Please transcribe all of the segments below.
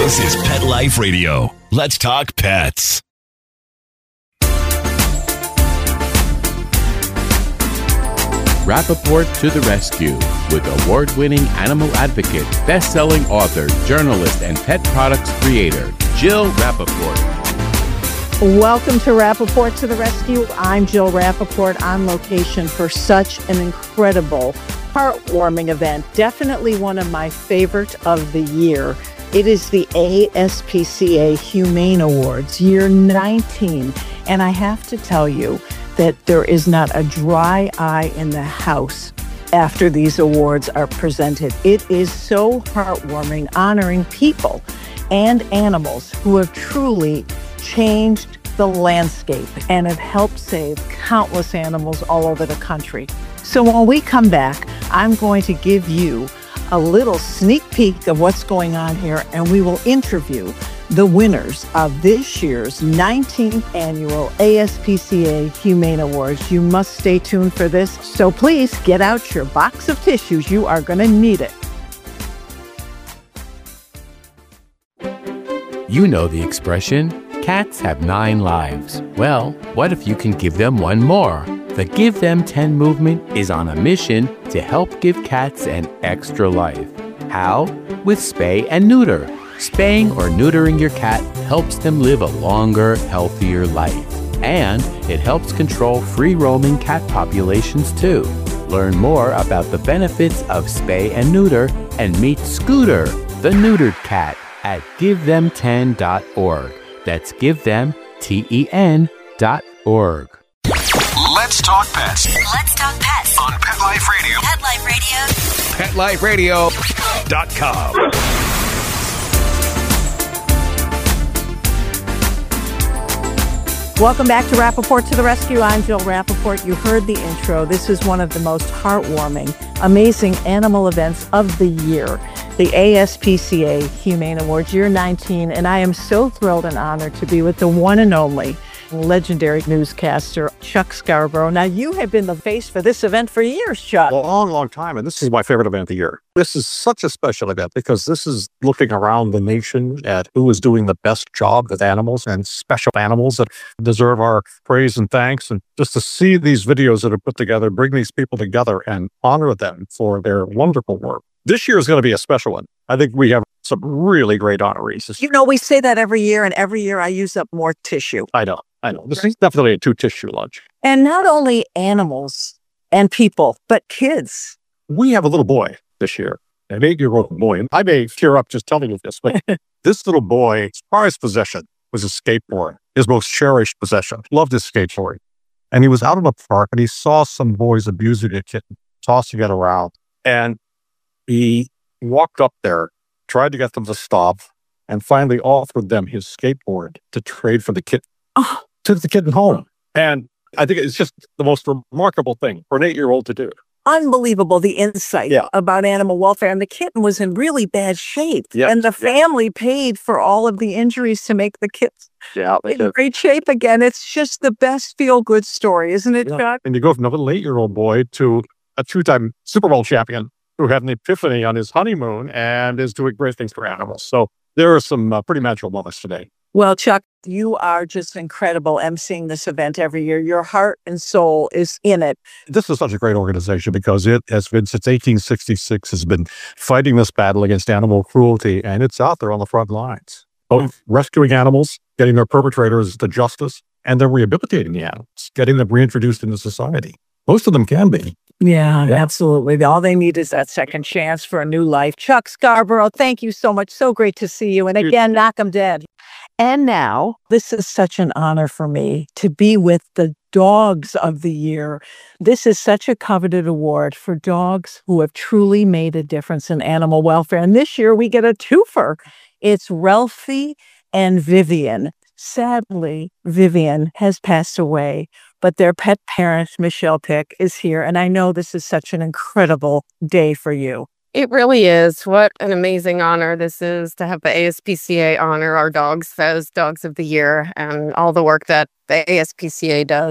This is Pet Life Radio. Let's talk pets. Rappaport to the rescue with award-winning animal advocate, best-selling author, journalist, and pet products creator, Jill Rappaport. Welcome to Rappaport to the Rescue. I'm Jill Rappaport on location for such an incredible, heartwarming event. Definitely one of my favorite of the year. It is the ASPCA Humane Awards, year 19. And I have to tell you that there is not a dry eye in the house after these awards are presented. It is so heartwarming, honoring people and animals who have truly changed the landscape and have helped save countless animals all over the country. So when we come back, I'm going to give you a little sneak peek of what's going on here, and we will interview the winners of this year's 19th annual ASPCA Humane Awards. You must stay tuned for this, so please get out your box of tissues. You are going to need it. You know the expression, cats have 9 lives. Well, what if you can give them one more? The Give Them 10 movement is on a mission to help give cats an extra life. How? With spay and neuter. Spaying or neutering your cat helps them live a longer, healthier life. And it helps control free-roaming cat populations too. Learn more about the benefits of spay and neuter and meet Scooter, the neutered cat, at GiveThem10.org. That's GiveThem10.org. Let's talk pets. Let's talk pets On Pet Life Radio. Pet Life Radio. PetLifeRadio.com. Welcome back to Rappaport to the Rescue. I'm Jill Rappaport. You heard the intro. This is one of the most heartwarming, amazing animal events of the year, the ASPCA Humane Awards, year 19. And I am so thrilled and honored to be with the one and only legendary newscaster, Chuck Scarborough. Now, you have been the face for this event for years, Chuck. A long, long time. And this is my favorite event of the year. This is such a special event because this is looking around the nation at who is doing the best job with animals and special animals that deserve our praise and thanks. And just to see these videos that are put together, bring these people together and honor them for their wonderful work. This year is going to be a special one. I think we have some really great honorees. You know, we say that every year, and every year I use up more tissue. I know. This is definitely a 2-tissue lunch. And not only animals and people, but kids. We have a little boy this year, an 8-year-old boy. And I may tear up just telling you this, but this little boy's prized possession was a skateboard, his most cherished possession. Loved his skateboard. And he was out in a park and he saw some boys abusing a kitten, tossing it around. And he walked up there, tried to get them to stop, and finally offered them his skateboard to trade for the kitten. Oh. Took the kitten home. And I think it's just the most remarkable thing for an 8-year-old to do. Unbelievable, the insight about animal welfare. And the kitten was in really bad shape. Yep. And the family paid for all of the injuries to make the kitten in great shape again. It's just the best feel-good story, isn't it, Chuck? And you go from a little 8-year-old boy to a 2-time Super Bowl champion who had an epiphany on his honeymoon and is doing great things for animals. So there are some pretty magical moments today. Well, Chuck, you are just incredible emceeing this event every year. Your heart and soul is in it. This is such a great organization because it has been, since 1866, has been fighting this battle against animal cruelty, and it's out there on the front lines. Both rescuing animals, getting their perpetrators to justice, and then rehabilitating the animals, getting them reintroduced into society. Most of them can be. Yeah, absolutely. All they need is that second chance for a new life. Chuck Scarborough, thank you so much. So great to see you. And again, knock 'em dead. And now, this is such an honor for me to be with the Dogs of the Year. This is such a coveted award for dogs who have truly made a difference in animal welfare. And this year we get a twofer. It's Ralphie and Vivian. Sadly, Vivian has passed away, but their pet parent, Michelle Pick, is here. And I know this is such an incredible day for you. It really is. What an amazing honor this is to have the ASPCA honor our dogs as Dogs of the Year and all the work that the ASPCA does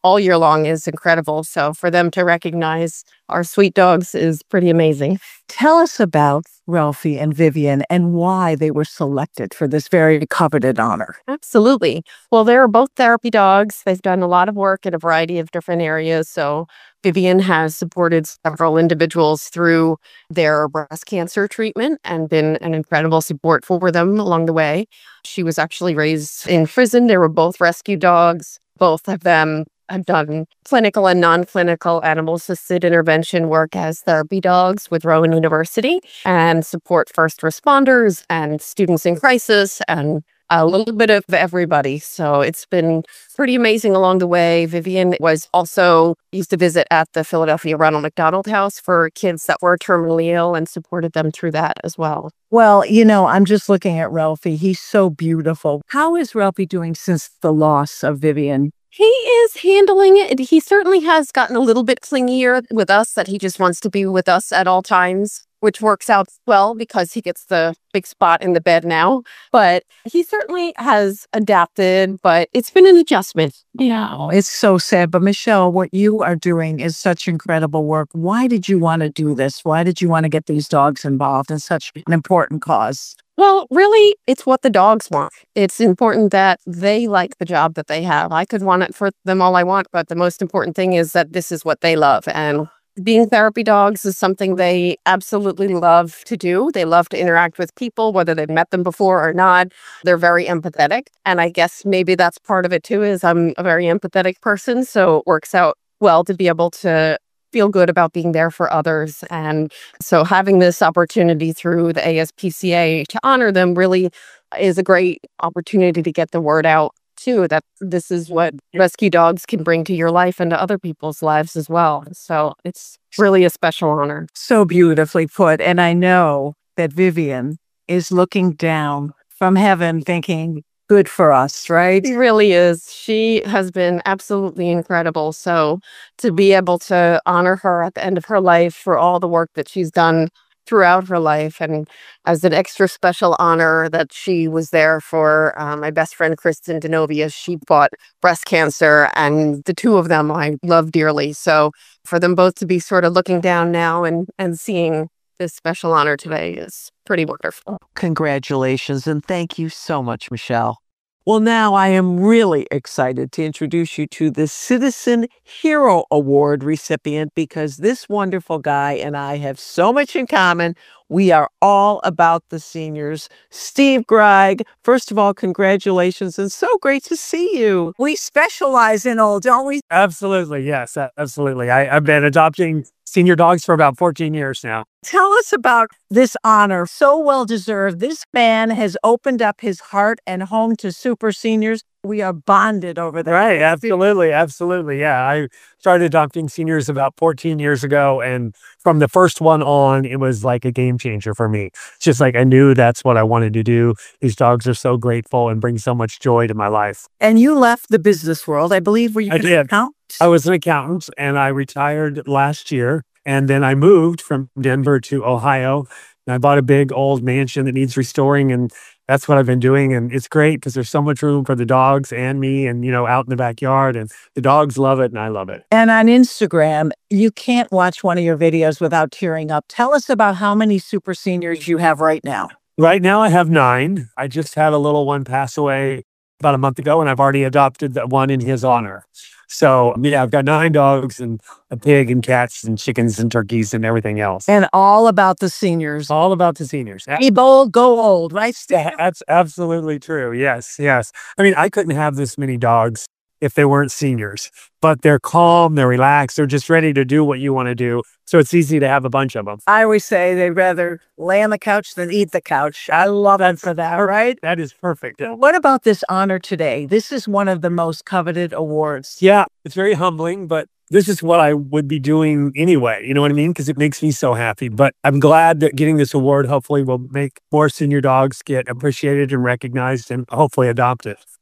all year long is incredible. So for them to recognize our sweet dogs is pretty amazing. Tell us about Ralphie and Vivian and why they were selected for this very coveted honor. Absolutely. Well, they're both therapy dogs. They've done a lot of work in a variety of different areas. So Vivian has supported several individuals through their breast cancer treatment and been an incredible support for them along the way. She was actually raised in prison. They were both rescue dogs. Both of them have done clinical and non-clinical animal-assisted intervention work as therapy dogs with Rowan University and support first responders and students in crisis and a little bit of everybody. So it's been pretty amazing along the way. Vivian was also used to visit at the Philadelphia Ronald McDonald House for kids that were terminally ill and supported them through that as well. Well, I'm just looking at Ralphie. He's so beautiful. How is Ralphie doing since the loss of Vivian? He is handling it. He certainly has gotten a little bit clingier with us, that he just wants to be with us at all times, which works out well because he gets the big spot in the bed now. But he certainly has adapted, but it's been an adjustment. Yeah, it's so sad. But Michelle, what you are doing is such incredible work. Why did you want to do this? Why did you want to get these dogs involved in such an important cause? Well, really, it's what the dogs want. It's important that they like the job that they have. I could want it for them all I want, but the most important thing is that this is what they love. And being therapy dogs is something they absolutely love to do. They love to interact with people, whether they've met them before or not. They're very empathetic. And I guess maybe that's part of it too, is I'm a very empathetic person. So it works out well to be able to feel good about being there for others. And so having this opportunity through the ASPCA to honor them really is a great opportunity to get the word out too, that this is what rescue dogs can bring to your life and to other people's lives as well. So it's really a special honor. So beautifully put. And I know that Vivian is looking down from heaven thinking, good for us, right? She really is. She has been absolutely incredible. So to be able to honor her at the end of her life for all the work that she's done throughout her life, and as an extra special honor that she was there for my best friend, Kristen Denovia. She fought breast cancer, and the two of them I love dearly. So for them both to be sort of looking down now and seeing this special honor today is pretty wonderful. Congratulations, and thank you so much, Michelle. Well, now I am really excited to introduce you to the Citizen Hero Award recipient, because this wonderful guy and I have so much in common. We are all about the seniors. Steve Greig, first of all, congratulations, and so great to see you. We specialize in old, don't we? Absolutely, yes, absolutely. I've been adopting senior dogs for about 14 years now. Tell us about this honor, so well deserved. This man has opened up his heart and home to super seniors. We are bonded over there. Right, absolutely, absolutely. Yeah, I started adopting seniors about 14 years ago, and from the first one on, it was like a game changer for me. It's just like I knew that's what I wanted to do. These dogs are so grateful and bring so much joy to my life. And you left the business world, I believe, were you I did. accountant? I was an accountant, and I retired last year. And then I moved from Denver to Ohio, and I bought a big old mansion that needs restoring, and that's what I've been doing. And it's great because there's so much room for the dogs and me, and, out in the backyard, and the dogs love it and I love it. And on Instagram, you can't watch one of your videos without tearing up. Tell us about how many super seniors you have right now. Right now I have 9. I just had a little one pass away about a month ago, and I've already adopted that one in his honor. So, yeah, I've got 9 dogs and a pig and cats and chickens and turkeys and everything else. And all about the seniors. All about the seniors. Be bold, go old, right, Steph? That's absolutely true. Yes, yes. I mean, I couldn't have this many dogs if they weren't seniors, but they're calm, they're relaxed, they're just ready to do what you want to do. So it's easy to have a bunch of them. I always say they'd rather lay on the couch than eat the couch. I love it for that, right? That is perfect. What about this honor today? This is one of the most coveted awards. Yeah, it's very humbling, but this is what I would be doing anyway. You know what I mean? Because it makes me so happy. But I'm glad that getting this award hopefully will make more senior dogs get appreciated and recognized and hopefully adopted.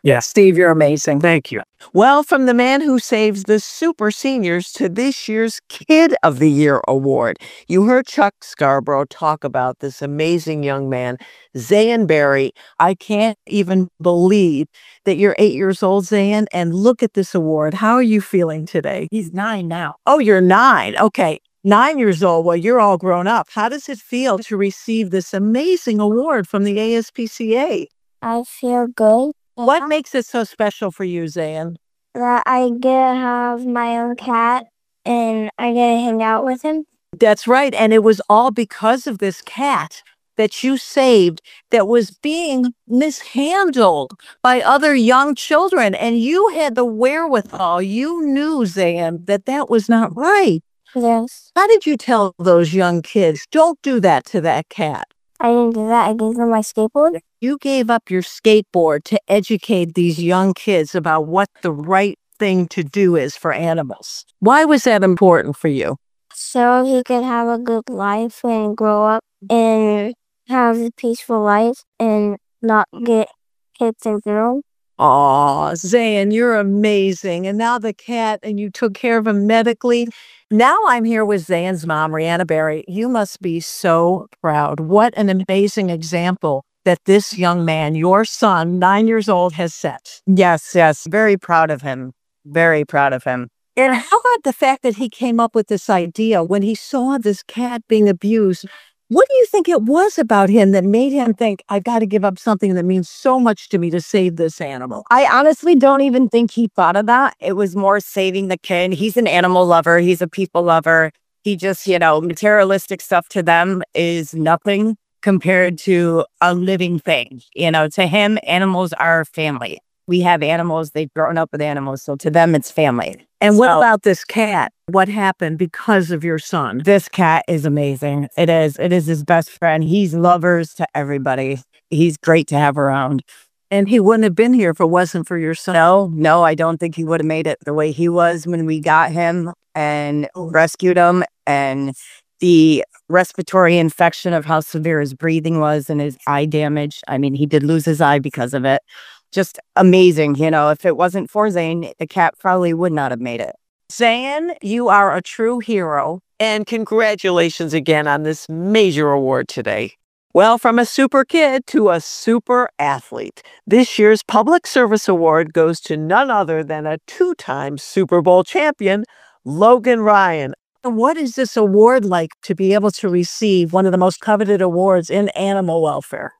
Yes. Steve, you're amazing. Thank you. Well, from the man who saves the super seniors to this year's Kid of the Year award, you heard Chuck Scarborough talk about this amazing young man, Zayan Berry. I can't even believe that you're 8 years old, Zayan, and look at this award. How are you feeling today? He's 9 now. Oh, you're 9. Okay. 9 years old. Well, you're all grown up. How does it feel to receive this amazing award from the ASPCA? I feel good. What makes it so special for you, Zayan? That I get to have my own cat and I get to hang out with him. That's right. And it was all because of this cat that you saved that was being mishandled by other young children. And you had the wherewithal. You knew, Zayan, that that was not right. Yes. How did you tell those young kids, don't do that to that cat? I didn't do that. I gave them my skateboard. You gave up your skateboard to educate these young kids about what the right thing to do is for animals. Why was that important for you? So he could have a good life and grow up and have a peaceful life and not get hit and thrown. Aw, Zayan, you're amazing. And now the cat, and you took care of him medically. Now I'm here with Zayan's mom, Rihanna Berry. You must be so proud. What an amazing example that this young man, your son, 9 years old, has set. Yes. Very proud of him. Very proud of him. And how about the fact that he came up with this idea when he saw this cat being abused? What do you think it was about him that made him think, I've got to give up something that means so much to me to save this animal? I honestly don't even think he thought of that. It was more saving the kid. He's an animal lover. He's a people lover. He just, materialistic stuff to them is nothing compared to a living thing. To him, animals are family. We have animals. They've grown up with animals. So to them, it's family. And what about this cat? What happened because of your son? This cat is amazing. It is. It is his best friend. He's lovers to everybody. He's great to have around. And he wouldn't have been here if it wasn't for your son. No, I don't think he would have made it the way he was when we got him and rescued him. And the respiratory infection of how severe his breathing was and his eye damage. I mean, he did lose his eye because of it. Just amazing. If it wasn't for Zayan, the cat probably would not have made it. Zayan, you are a true hero. And congratulations again on this major award today. Well, from a super kid to a super athlete, this year's Public Service Award goes to none other than a 2-time Super Bowl champion, Logan Ryan. What is this award like to be able to receive one of the most coveted awards in animal welfare?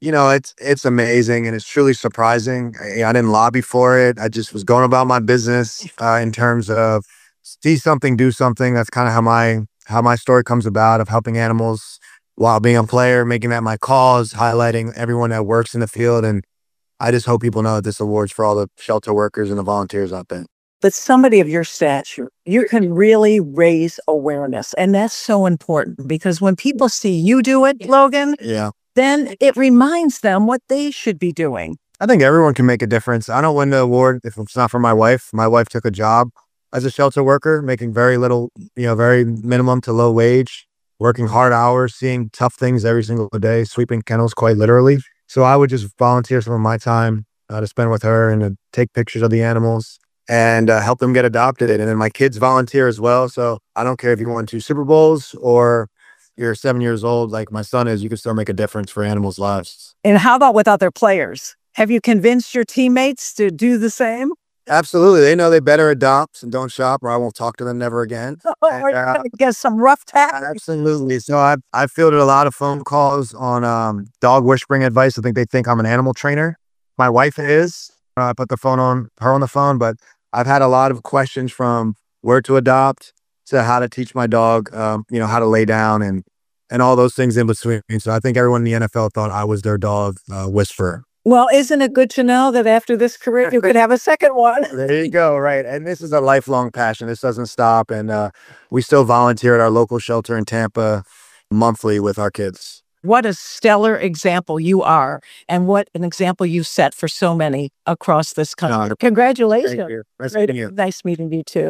It's amazing and it's truly surprising. I didn't lobby for it. I just was going about my business in terms of see something, do something. That's kind of how my story comes about, of helping animals while being a player, making that my cause, highlighting everyone that works in the field. And I just hope people know that this award's for all the shelter workers and the volunteers out there. But somebody of your stature, you can really raise awareness. And that's so important because when people see you do it, Logan, then it reminds them what they should be doing. I think everyone can make a difference. I don't win the award if it's not for my wife. My wife took a job as a shelter worker, making very little, very minimum to low wage, working hard hours, seeing tough things every single day, sweeping kennels quite literally. So I would just volunteer some of my time to spend with her and to take pictures of the animals and help them get adopted. And then my kids volunteer as well. So I don't care if you won 2 Super Bowls or you're 7 years old, like my son is, you can still make a difference for animals' lives. And how about with other players? Have you convinced your teammates to do the same? Absolutely. They know they better adopt and don't shop or I won't talk to them never again. Or you're going to get some rough tactics? Absolutely. So I've fielded a lot of phone calls on dog whispering advice. I think I'm an animal trainer. My wife is. I put her on the phone, but I've had a lot of questions from where to adopt to how to teach my dog, how to lay down and all those things in between. So I think everyone in the NFL thought I was their dog whisperer. Well, isn't it good to know that after this career, you could have a second one? There you go. Right. And this is a lifelong passion. This doesn't stop. And we still volunteer at our local shelter in Tampa monthly with our kids. What a stellar example you are, and what an example you set for so many across this country. Congratulations. Thank you. Nice meeting you. Nice meeting you too.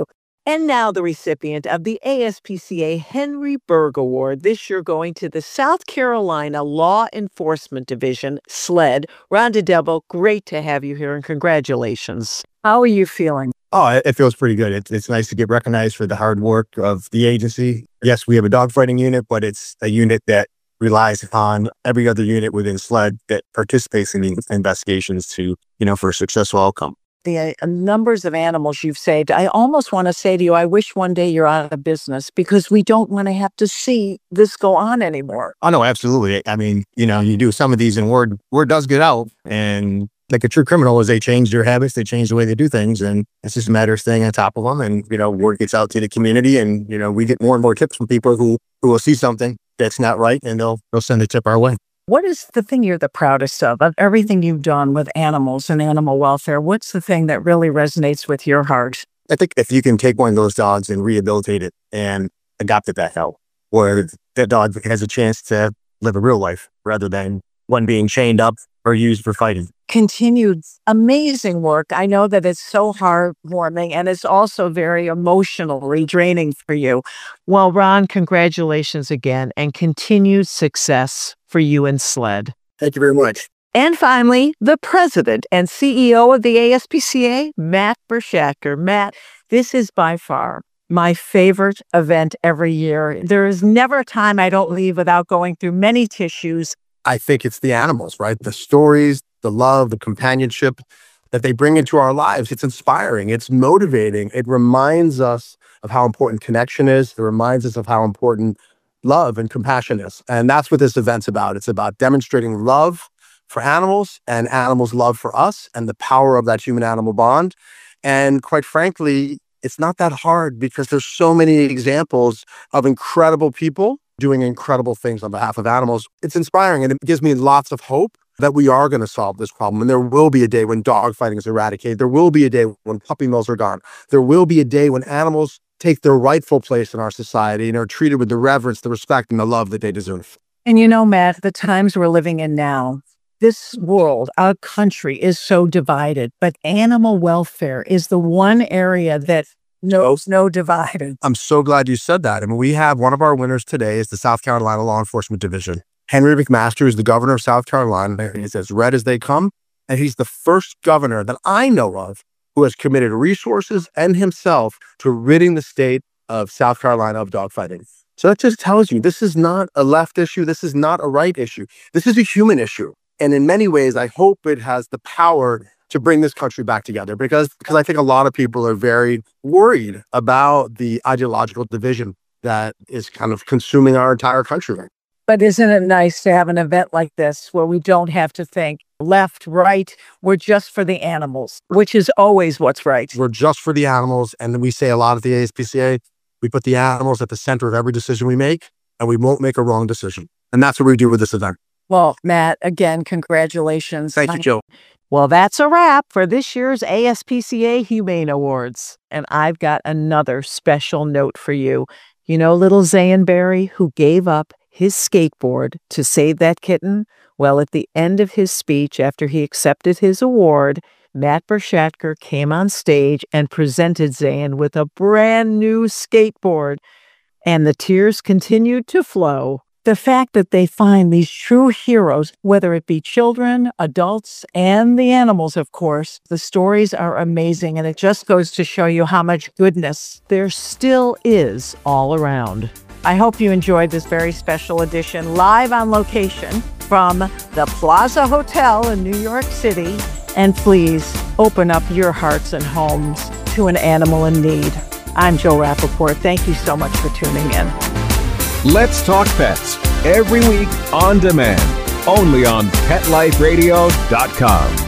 And now the recipient of the ASPCA Henry Berg Award, this year going to the South Carolina Law Enforcement Division, SLED. Rhonda Debo, great to have you here and congratulations. How are you feeling? Oh, it feels pretty good. It's nice to get recognized for the hard work of the agency. Yes, we have a dogfighting unit, but it's a unit that relies upon every other unit within SLED that participates in the investigations to, for a successful outcome. The numbers of animals you've saved, I almost want to say to you, I wish one day you're out of business because we don't want to have to see this go on anymore. Oh, no, absolutely. I mean, you do some of these and word does get out. And like a true criminal is they change their habits, they change the way they do things. And it's just a matter of staying on top of them. And, word gets out to the community. And, we get more and more tips from people who will see something that's not right and they'll send a tip our way. What is the thing you're the proudest of everything you've done with animals and animal welfare? What's the thing that really resonates with your heart? I think if you can take one of those dogs and rehabilitate it and adopt it back out, where that dog has a chance to live a real life rather than one being chained up or used for fighting. Continued amazing work. I know that it's so heartwarming and it's also very emotionally draining for you. Well, Ron, congratulations again and continued success for you and SLED. Thank you very much. And finally, the president and CEO of the ASPCA, Matt Bershacker. Matt, this is by far my favorite event every year. There is never a time I don't leave without going through many tissues. I think it's the animals, right? The stories, the love, the companionship that they bring into our lives. It's inspiring. It's motivating. It reminds us of how important connection is. It reminds us of how important love and compassion is. And that's what this event's about. It's about demonstrating love for animals and animals' love for us and the power of that human-animal bond. And quite frankly, it's not that hard because there's so many examples of incredible people doing incredible things on behalf of animals. It's inspiring and it gives me lots of hope that we are going to solve this problem. And there will be a day when dog fighting is eradicated. There will be a day when puppy mills are gone. There will be a day when animals take their rightful place in our society and are treated with the reverence, the respect, and the love that they deserve. And Matt, the times we're living in now, this world, our country is so divided, but animal welfare is the one area that knows no divided. I'm so glad you said that. I mean, we have one of our winners today is the South Carolina Law Enforcement Division. Henry McMaster is the governor of South Carolina. He's as red as they come. And he's the first governor that I know of who has committed resources and himself to ridding the state of South Carolina of dogfighting. So that just tells you this is not a left issue. This is not a right issue. This is a human issue. And in many ways, I hope it has the power to bring this country back together because I think a lot of people are very worried about the ideological division that is kind of consuming our entire country. But isn't it nice to have an event like this where we don't have to think left, right, we're just for the animals, which is always what's right. We're just for the animals. And then we say a lot at the ASPCA, we put the animals at the center of every decision we make and we won't make a wrong decision. And that's what we do with this event. Well, Matt, again, congratulations. Thank you, Jill. Well, that's a wrap for this year's ASPCA Humane Awards. And I've got another special note for you. Little Zayan Berry, who gave up his skateboard to save that kitten? Well, at the end of his speech, after he accepted his award, Matt Bershacker came on stage and presented Zayan with a brand new skateboard. And the tears continued to flow. The fact that they find these true heroes, whether it be children, adults, and the animals, of course, the stories are amazing. And it just goes to show you how much goodness there still is all around. I hope you enjoyed this very special edition live on location from the Plaza Hotel in New York City. And please open up your hearts and homes to an animal in need. I'm Jill Rappaport. Thank you so much for tuning in. Let's Talk Pets, every week on demand, only on PetLifeRadio.com.